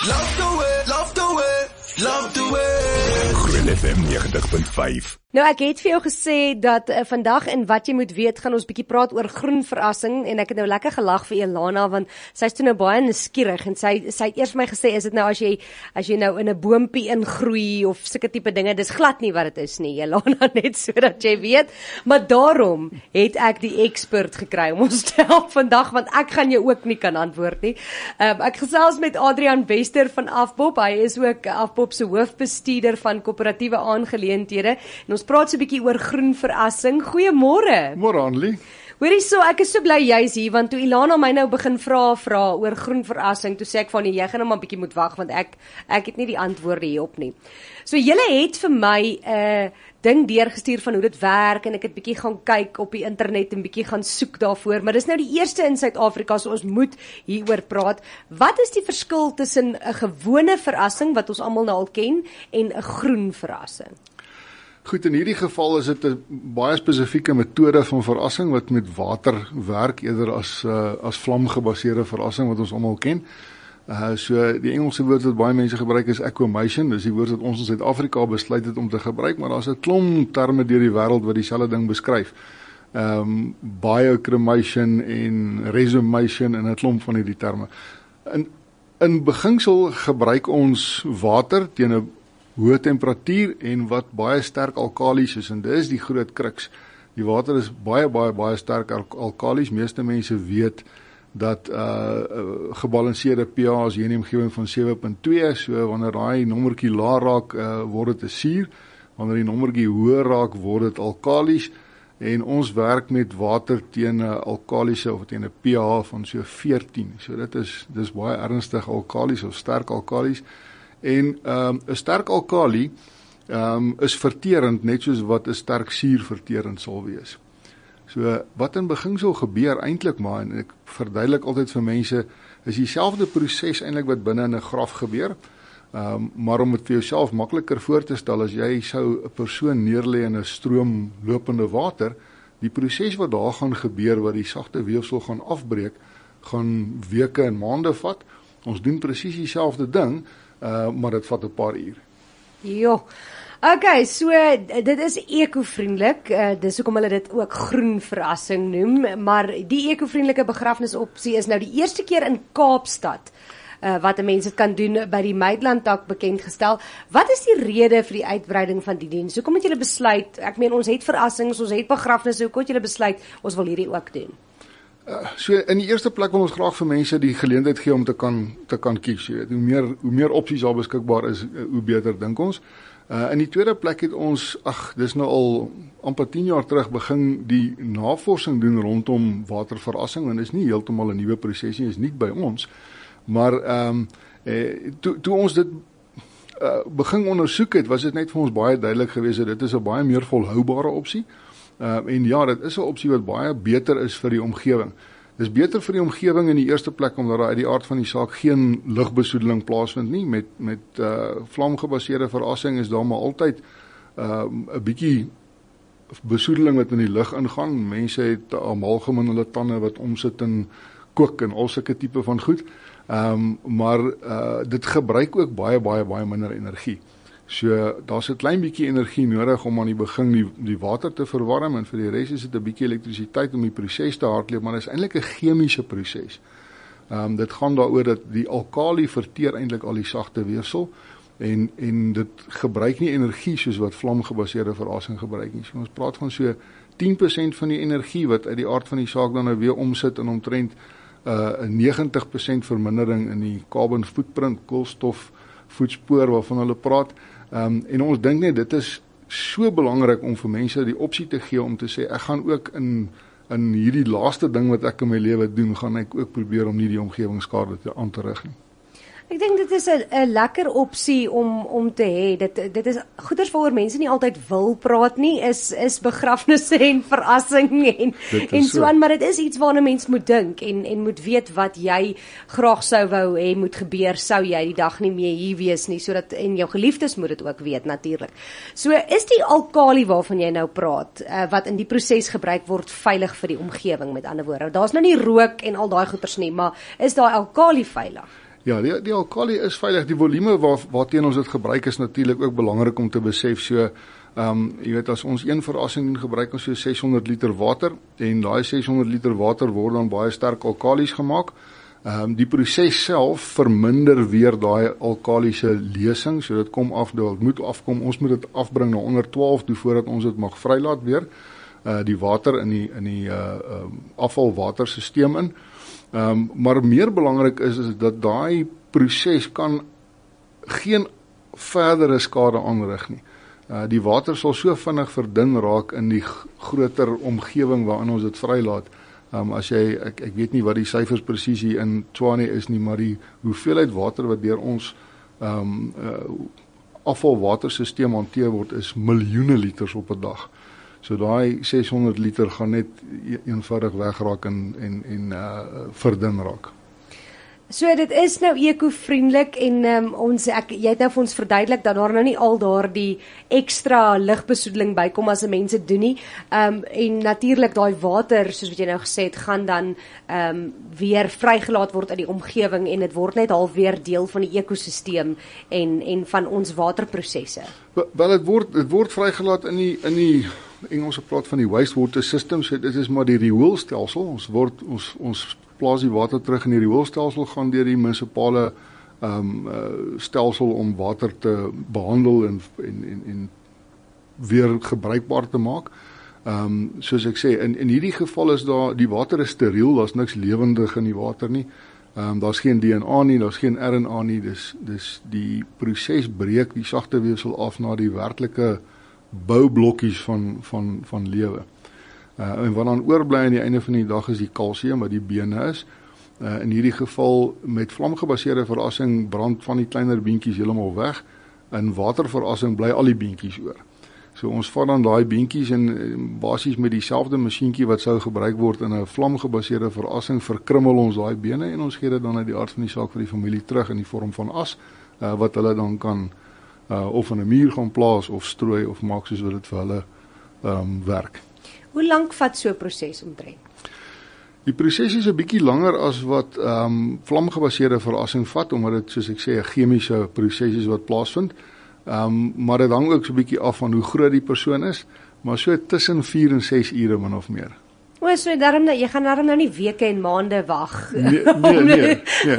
Love the way, love the way, love the way. Groen FM 90.5. Nou, ek het vir jou gesê dat vandag in wat jy moet weet, gaan ons bietjie praat oor groen verrassing, en ek het nou lekker gelag vir Elana, want sy is toe nou baie nuuskierig, en sy het eers vir my gesê, is dit nou as jy nou in 'n boompie ingroei, of sulke tipe dinge, dis glad nie wat dit is nie, Elana, net so dat jy weet, maar daarom het ek die expert gekry om ons te help vandag, want ek gaan jou ook nie kan antwoord nie. Ek gesels met Adrian Wester van Afbop, hy is ook Afbop se hoofbestuurder van koöperatiewe aangeleenthede, en ons praat so 'n bietjie oor groen verrassing. Goeiemôre. Môre Annelie. Hoorie so, ek is so bly jy's hier, want toe Elana my nou begin vra oor groen verrassing, toe sê ek van jy gaan nou maar 'n bietjie moet wag, want ek het nie die antwoorde hierop nie. So julle het vir my 'n ding deurgestuur van hoe dit werk, en ek het bietjie gaan kyk op die internet en bietjie gaan soek daarvoor, maar dis nou die eerste in Suid-Afrika, so ons moet hieroor praat. Wat is die verskil tussen 'n gewone verrassing wat ons almal nou al ken en 'n groen verrassing? Goed, in hierdie geval is dit 'n baie spesifieke metode van verrassing wat met water werk eerder as vlamgebaseerde verrassing wat ons almal ken. So die Engelse woord wat baie mense gebruik is aquamation, dis die woord wat ons in Suid-Afrika besluit het om te gebruik, maar daar's 'n klomp terme deur die wêreld wat dieselfde ding beskryf. Biocremation en resumation en 'n klomp van hierdie terme. In beginsel gebruik ons water teen 'n hoë temperatuur en wat baie sterk alkalies is, en dit is die groot kruks. Die water is baie sterk alkalies. Meeste mense weet dat gebalanseerde pH is hier in die omgewing van 7.2, so wanneer daai nommertjie laag raak, word dit 'n suur. Wanneer die nommertjie hoër raak, word dit alkalies, en ons werk met water teen 'n alkaliese of teen 'n pH van so 14. So dis baie ernstig alkalies of sterk alkalies. En 'n sterk alkali is verterend, net soos wat 'n sterk suur verterend sal wees. So wat in beginsel gebeur eintlik maar, en ek verduidelik altyd vir mense, is dieselfde proses eintlik wat binne in 'n graf gebeur. Maar om dit vir jouself makliker voor te stel, as jy sou 'n persoon neerlê in 'n stroomlopende water, die proses wat daar gaan gebeur, wat die sagte weefsel gaan afbreek, gaan weke en maande vat. Ons doen presies dieselfde ding, maar dit vat 'n paar uur. Jo. Okay, so dit is ekovriendelik, dis hoekom hulle dit ook groen verrassing noem, maar die ekovriendelike begrafnisopsie is nou die eerste keer in Kaapstad wat 'n mens dit kan doen by die Maitland-tak bekend gestel. Wat is die rede vir die uitbreiding van die diens? Hoekom het julle besluit, ek meen ons het verrassings, ons het begrafnisse, hoekom het julle besluit ons wil hierdie ook doen? So in die eerste plek wil ons graag vir mense die geleentheid gee om te kan kies. Hoe meer opsies daar beskikbaar is, hoe beter dink ons. In die tweede plek het ons, dis nou al amper 10 jaar terug begin die navorsing doen rondom waterverrassing, en dit is nie heeltemal 'n nuwe proses nie, is nie by ons, maar toe ons dit begin ondersoek het, was dit net vir ons baie duidelik geweest dat dit is 'n baie meer volhoubare opsie. En ja, dit is 'n opsie wat baie beter is vir die omgewing. Dis beter vir die omgewing in die eerste plek, omdat daar uit die aard van die saak geen lugbesoedeling plaasvind nie. Met vlamgebaseerde verrassing is daar maar altyd 'n bietjie besoedeling wat in die lug ingaan. Mense het amalgam in hulle tande wat omsit in kook en al sulke tipe van goed. Maar dit gebruik ook baie minder energie. So daar's 'n klein bietjie energie nodig om aan die begin die water te verwarm, en vir die res is dit 'n bietjie elektrisiteit om die proses te hardloop, maar dit is eintlik 'n chemiese proses. Dit gaan daaroor dat die alkali verteer eintlik al die sagte weefsel, en dit gebruik nie energie soos wat vlamgebaseerde verrassing gebruik nie. So ons praat van so 10% van die energie wat uit die aard van die saak dan nou weer omsit in omtrent 'n 90% vermindering in die carbon footprint, koolstof voetspoor waarvan hulle praat. En ons dink net dit is so belangrik om vir mense die opsie te gee om te sê, ek gaan ook in hierdie laaste ding wat ek in my lewe doen, gaan ek ook probeer om nie die omgewingsskade aan te rig nie. Ek dink dit is 'n lekker opsie om te hê. Dit is goeders waaroor mense nie altyd wil praat nie, is begrafnisse en verrassing en so aan, maar dit is iets waarna mens moet dink en moet weet wat jy graag sou wou hê moet gebeur, sou jy die dag nie meer hier wees nie, sodat en jou geliefdes moet dit ook weet natuurlik. So is die alkali waarvan jy nou praat, wat in die proses gebruik word, veilig vir die omgewing, met ander woorde. Daar's nou nie rook en al daai goeters nie, maar is daai alkali veilig? Ja, die alkali is veilig. Die volume waarteen ons dit gebruik is natuurlik ook belangrik om te besef. So, jy weet, as ons een verrassing doen, gebruik ons so 600 liter water en daai 600 liter water word dan baie sterk alkalies gemaak. Die proses self verminder weer daai alkaliese lesing, so dit kom af, dit moet afkom. Ons moet dit afbring na onder 12 toe voordat ons dit mag vrylaat weer. Die water in die afvalwatersisteem in. Maar meer belangrik is dat daai proses kan geen verdere skade aanrig nie. Die water sal so vinnig verdun raak in die groter omgewing waarin ons dit vrylaat. As jy, ek weet nie wat die syfers presies hier in Tshwane is nie, maar die hoeveelheid water wat deur ons afvalwatersisteem hanteer word is miljoene liters op 'n dag. So daai 600 liter gaan net eenvoudig wegraak en verdun raak. So dit is nou eco-vriendelik en jy het nou vir ons verduidelik dat daar nou nie al daardie ekstra ligbesoedeling bykom as mense doen nie. En natuurlik daai water, soos wat jy nou gesê het, gaan dan weer vrygelaat word in die omgewing en dit word net half weer deel van die ekosisteem en van ons waterprosesse. Wel, dit word vrygelaat in die Engelse praat van die wastewater system, so dit is maar die rioolstelsel. Ons plaas die water terug in die rioolstelsel, gaan deur die munisipale stelsel om water te behandel en weer gebruikbaar te maak. Soos ek sê, in hierdie geval is die water is steriel, daar's niks lewendig in die water nie. Daar's geen DNA nie, daar's geen RNA nie, dis die proses breek die sagte weefsel af na die werklike boublokkies van lewe. En wat dan oorbly aan die einde van die dag is die kalsium wat die bene is. In hierdie geval met vlamgebaseerde verassing brand van die kleiner beentjies heeltemal weg. In waterverassing bly al die beentjies oor. So ons vat dan daai beentjies en basies met dieselfde masjienkie wat sou gebruik word in 'n vlamgebaseerde verassing verkrummel ons daai bene en ons gee dit dan uit die aard van die saak vir die familie terug in die vorm van as wat hulle dan kan of in 'n muur gaan plaas of strooi of maak soos wat dit vir hulle werk. Hoe lank vat so 'n proses omtrent? Die proses is 'n bietjie langer as wat vlamgebaseerde verassing vat, omdat dit, soos ek sê, 'n chemiese proses is wat plaasvind. Maar dit hang ook so 'n bietjie af van hoe groot die persoon is, maar so tussen 4 en 6 ure min of meer. So jy gaan daarom nou nie weke en maande wag Nee.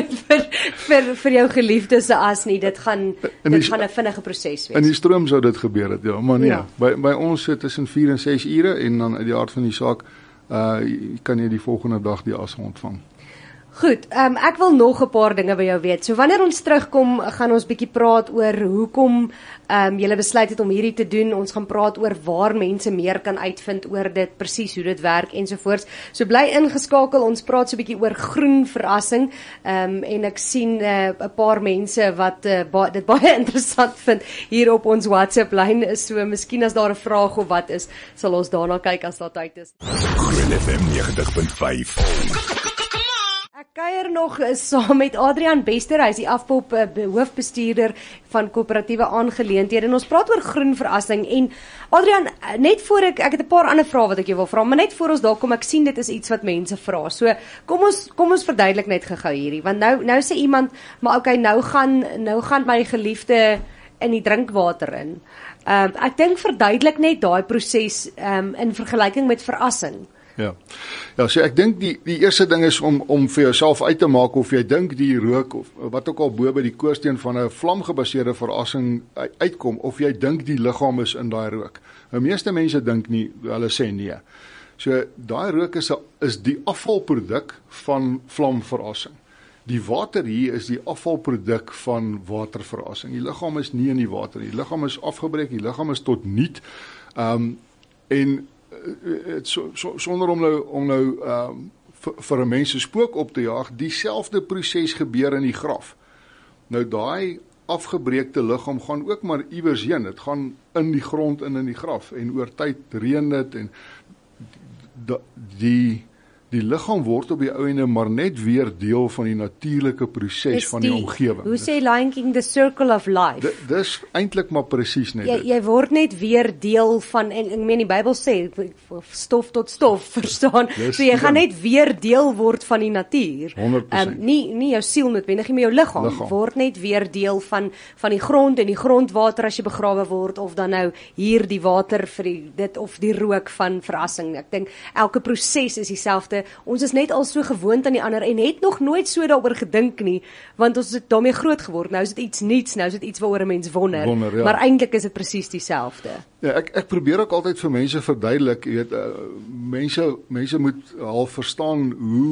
vir jou geliefde se as nie. Dit gaan 'n vinnige proses wees. In die stroom sou dit gebeur het, ja, maar nee. Ja. By ons sit tussen 4 en 6 ure en dan uit die aard van die saak kan jy die volgende dag die as ontvang. Goed, ek wil nog 'n paar dinge by jou weet. So wanneer ons terugkom, gaan ons bietjie praat oor hoekom julle besluit het om hierdie te doen. Ons gaan praat oor waar mense meer kan uitvind oor dit, presies hoe dit werk ensovoorts. So bly ingeskakel, ons praat so bietjie oor groen verassing. En ek sien 'n paar mense wat dit baie interessant vind hier op ons WhatsApp lyn. So miskien as daar 'n vraag of wat is, sal ons daarna kyk as daar tyd is. Groen FM 90.5. Ek kuier nog saam met Adrian Bester, hy is die afpop hoofbestuurder van koöperatiewe aangeleenthede en ons praat oor groen verassing. En Adrian, net voor ek het 'n paar ander vrae wat ek jou wil vra, maar net voor ons daar kom, ek sien dit is iets wat mense vra. So kom ons verduidelik net gou hierdie, want nou sê iemand, maar okay, nou gaan my geliefde in die drinkwater in. Ek dink verduidelik net daai proses in vergelyking met verassing. Ja, so ek dink die eerste ding is om vir jouself uit te maak of jy dink die rook of wat ook al bo by die koorsteen van 'n vlamgebaseerde verassing uitkom, of jy dink die liggaam is in daai rook. Die meeste mense dink nie, hulle sê nee. So daai rook is die afvalproduk van vlamverassing. Die water hier is die afvalproduk van waterverassing. Die liggaam is nie in die water nie. Die liggaam is afgebreek, die liggaam is tot niet. En sonder om nou vir 'n mens se spook op te jaag, dieselfde proses gebeur in die graf. Nou daai afgebreekte liggaam gaan ook maar iewers heen. Dit gaan in die grond in die graf en oor tyd reën dit en die liggaam word op die ou ende maar net weer deel van die natuurlike proses van die omgewing. Hoe sê Lion King, the circle of life? Dis eintlik maar presies net dit. Jy word net weer deel van, en ek meen die Bybel sê, stof tot stof, verstaan? So jy gaan net weer deel word van die natuur. 100%. Nie jou siel noodwendig, maar jou liggaam word net weer deel van die grond en die grondwater as jy begrawe word, of dan nou hier die water vir dit of die rook van verrassing. Ek dink elke proses is dieselfde. Ons is net al so gewoond aan die ander en het nog nooit so daaroor gedink nie, want ons het daarmee groot geword. Nou is dit iets nuuts, nou is dit iets waaroor 'n mens wonder ja. Maar eintlik is dit presies dieselfde. Ja, ek probeer ook altyd vir mense verduidelik, jy weet, mense moet al verstaan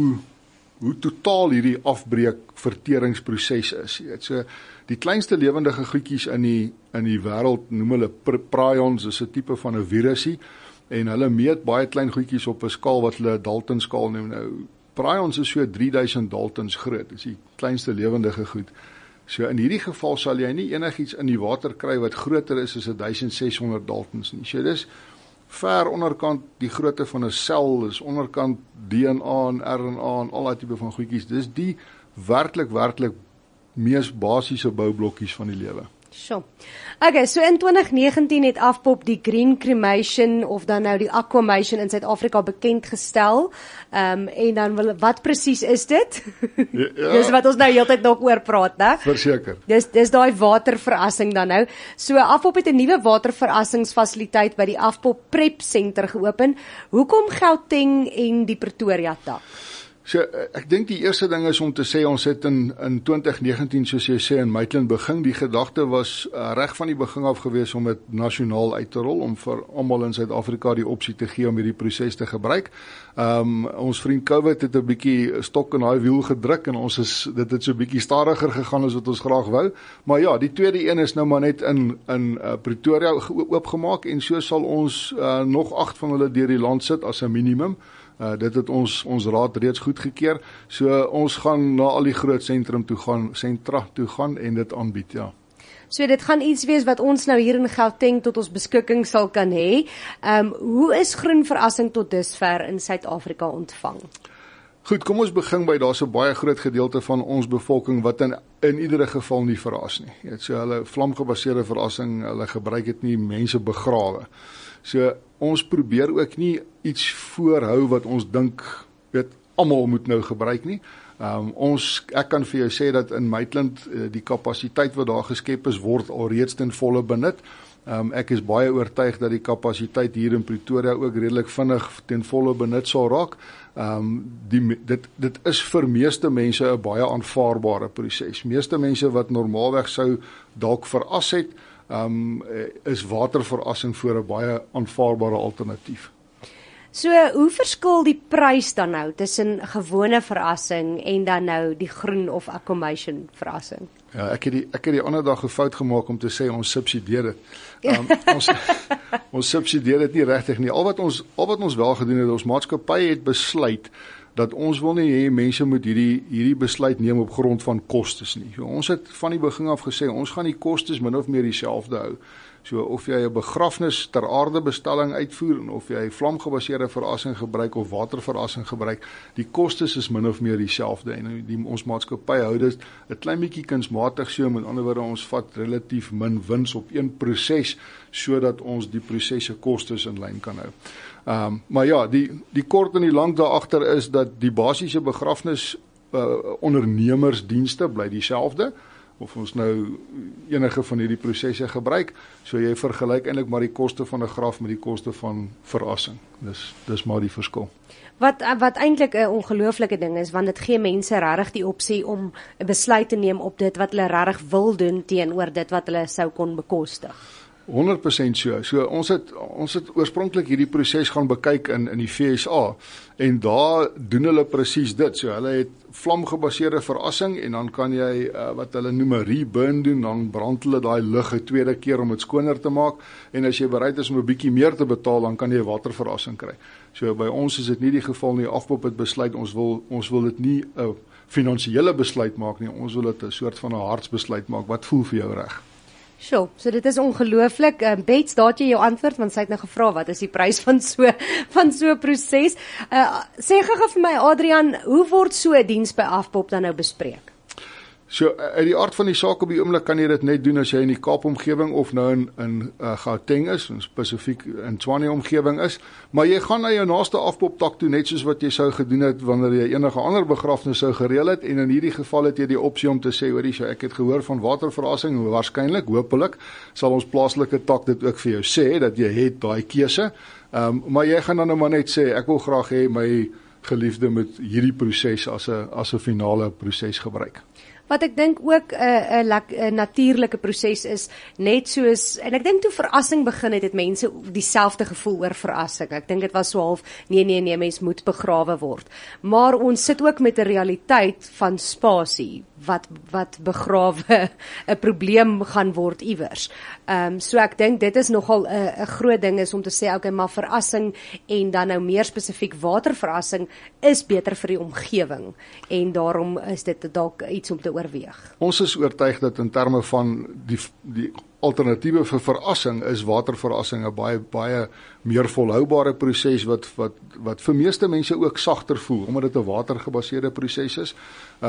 hoe totaal hierdie afbreek verteringsproses is. Jy weet, so die kleinste lewendige goedjies in die wêreld noem hulle prions, is 'n tipe van 'n virusie. En hulle meet baie klein goedjies op 'n skaal wat hulle Dalton skaal noem. Nou, prions is so 3000 Daltons groot. Dis die kleinste lewendige goed. So in hierdie geval sal jy nie enigiets in die water kry wat groter is as 1600 Daltons nie. So dis ver onderkant die grootte van 'n sel, is onderkant DNA en RNA en al daai tipe van goedjies. Dis die werklik mees basiese boublokkies van die lewe. Sure. Okay, so in 2019 het Afpop die green cremation of dan nou die aquamation in Suid-Afrika bekend gestel. En dan wat presies is dit? Ja. Dis wat ons nou heeltyd nog oor praat, né? Verseker. Dis daai waterverassing dan nou. So Afpop het 'n nuwe waterverassingsfasiliteit by die Afpop Prep Center geopen. Hoekom Gauteng en die Pretoria tak? So, ek dink die eerste ding is om te sê, ons het in 2019, soos jy sê, in Maitland begin. Die gedagte was reg van die begin af gewees om dit nasionaal uit te rol, om vir almal in Suid-Afrika die opsie te gee om hierdie proses te gebruik. Ons vriend COVID het 'n bietjie stok in daai wiel gedruk en dit het so 'n bietjie stadiger gegaan as wat ons graag wou. Maar ja, die tweede een is nou maar net in Pretoria oopgemaak en so sal ons nog 8 van hulle deur die land sit as 'n minimum. Dit het ons raad reeds goedgekeur. So ons gaan na al die groot sentra toe gaan en dit aanbied, ja. So dit gaan iets wees wat ons nou hier in Gauteng tot ons beskikking sal kan hê. Hoe is groen verrassing tot dusver in Suid-Afrika ontvang? Goed, kom ons begin by, daar's 'n baie groot gedeelte van ons bevolking wat in iedere geval nie verras nie. Jy weet, so hulle vlamgebaseerde verrassing, hulle gebruik dit nie, mense begrawe. So ons probeer ook nie iets voorhou wat ons dink, weet, almal moet nou gebruik nie. Ek kan vir jou sê dat in Maitland die kapasiteit wat daar geskep is, word alreeds ten volle benut. Ek is baie oortuig dat die kapasiteit hier in Pretoria ook redelik vinnig ten volle benut sal raak. Dit is vir meeste mense 'n baie aanvaarbare proses. Meeste mense wat normaalweg sou dalk veras het, is waterverassing voor 'n baie aanvaarbare alternatief. So, hoe verskil die prys dan nou tussen gewone verrassing en dan nou die groen of aquamation verrassing? Ja, ek het die ander dag 'n fout gemaak om te sê ons subsidieer dit. Ons subsidieer dit nie regtig nie. Al wat ons wel gedoen het, ons maatskappy het besluit dat ons wil nie hê mense moet hierdie besluit neem op grond van kostes nie. So, ons het van die begin af gesê, ons gaan die kostes min of meer dieselfde hou. So of jy 'n begrafnis ter aarde bestelling uitvoer en of jy vlamgebaseerde verrassing gebruik of waterverassing gebruik, die kostes is min of meer dieselfde en ons maatskappy hou dit 'n klein bietjie kunsmatig so, met ander woorde ons vat relatief min wins op een proses sodat ons die prosesse kostes in lyn kan hou. Maar ja, die kort en die lank daar agter is dat die basiese begrafnis ondernemersdienste bly dieselfde, of ons nou enige van hierdie prosesse gebruik, so jy vergelyk eintlik maar die koste van 'n graf met die koste van verrassing. Dis maar die verskil. Wat eintlik 'n ongelooflike ding is, want dit gee mense regtig die opsie om 'n besluit te neem op dit wat hulle regtig wil doen teenoor dit wat hulle sou kon bekostig. 100% so. So ons het oorspronklik hierdie proses gaan bekyk in die VSA en daar doen hulle presies dit. So hulle het vlamgebaseerde verrassing en dan kan jy wat hulle noem 'n reburn doen, dan brand hulle daai lug 'n tweede keer om dit skoner te maak en as jy bereid is om 'n bietjie meer te betaal, dan kan jy 'n waterverrassing kry. So by ons is dit nie die geval nie. Afpop het besluit ons wil dit nie 'n finansiële besluit maak nie. Ons wil dit 'n soort van 'n hartsbesluit maak. Wat voel vir jou reg? Sjoe, so dit is ongelooflik. Bets, daar het jy jou antwoord, want sy het nou gevra wat is die prys van so 'n proses. Sê gou vir my Adrian, hoe word so 'n diens by Afpop dan nou bespreek? So uit die aard van die saak op die oomblik kan jy dit net doen as jy in die Kaap-omgewing of nou in Gauteng is, en spesifiek in Tshwane-omgewing is, maar jy gaan na jou naaste Afpop-tak toe net soos wat jy sou gedoen het wanneer jy enige ander begrafnis sou gereël het, en in hierdie geval het jy die opsie om te sê, hoorie, so ek het gehoor van waterverrassing, waarskynlik, hopelik sal ons plaaslike tak dit ook vir jou sê dat jy het daai keuse, maar jy gaan dan nou maar net sê, ek wil graag hê my geliefde moet hierdie proses as 'n finale proses gebruik. Wat ek dink ook 'n natuurlike proses is, net soos, en ek dink toe verrassing begin het mense dieselfde gevoel oor verrassing. Ek dink dit was so half, nee, mens moet begrawe word. Maar ons sit ook met 'n realiteit van spasie, wat begrawe 'n probleem gaan word iewers. So ek dink dit is nogal 'n groot ding is om te sê, okay, maar verrassing en dan nou meer spesifiek waterverrassing is beter vir die omgewing, en daarom is dit dalk iets om te oorweeg. Ons is oortuig dat in terme van die alternatiewe vir verrassing is waterverrassing 'n baie meer volhoubare proses wat vir meeste mense ook sagter voel, omdat dit 'n watergebaseerde proses is.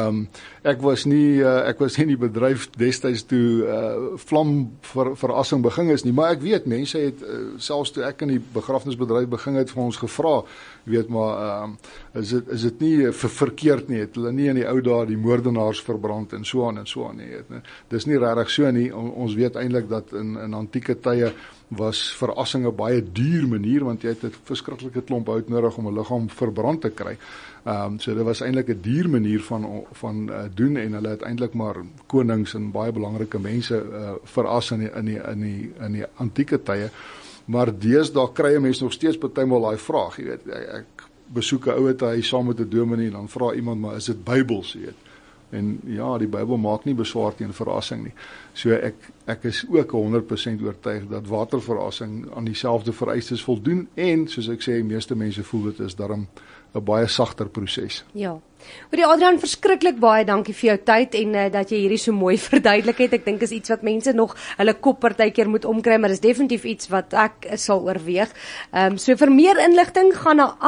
Ek was nie in die bedryf destyds toe vlam verrassing begin is nie, maar ek weet mense het selfs toe ek in die begrafnisbedryf begin het vir ons gevra, weet maar is dit nie verkeerd nie, het hulle nie in die ou dae die moordenaars verbrand en so aan nie. Dis nie regtig so nie. Ons weet eintlik dat in antieke tye was verrassing 'n baie duur manier, want jy het 'n verskriklike klomp hout nodig om 'n liggaam verbrand te kry. So dit was eintlik 'n duur manier van doen, en hulle het eintlik maar konings en baie belangrike mense verras in die antieke tye. Maar deesdae kry 'n mens nog steeds partymal daai vraag, jy weet, ek besoek 'n ouete huis saam met 'n dominee en dan vra iemand, maar is dit Bybels, jy weet? En ja, die Bybel maak nie beswaar teen verrassing nie. So ek is ook 100% oortuig dat waterverrassing aan dieselfde vereistes voldoen, en soos ek sê, die meeste mense voel dit is daarom 'n baie sagter proses. Ja. Hoorie Adrian, verskriklik baie dankie vir jou tyd en dat jy hierdie so mooi verduidelik het. Ek dink is iets wat mense nog hulle kop partykeer moet omkry, maar is definitief iets wat ek sal oorweeg. So vir meer inligting gaan na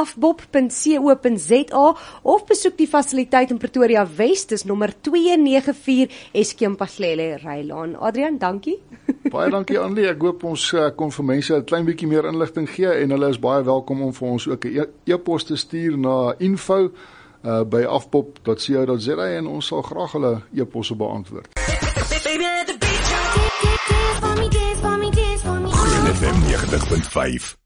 afbop.co.za of besoek die fasiliteit in Pretoria Wes, dis nommer 294 Eskom-Paslele Rylaan. Adrian, dankie. Baie dankie Annelie, ek hoop ons kon vir mense 'n klein bietjie meer inligting gee, en hulle is baie welkom om vir ons ook 'n e-pos te stuur na info by afpop.co.za, en ons sal graag hulle e-posse beantwoord. Groen FM 90.5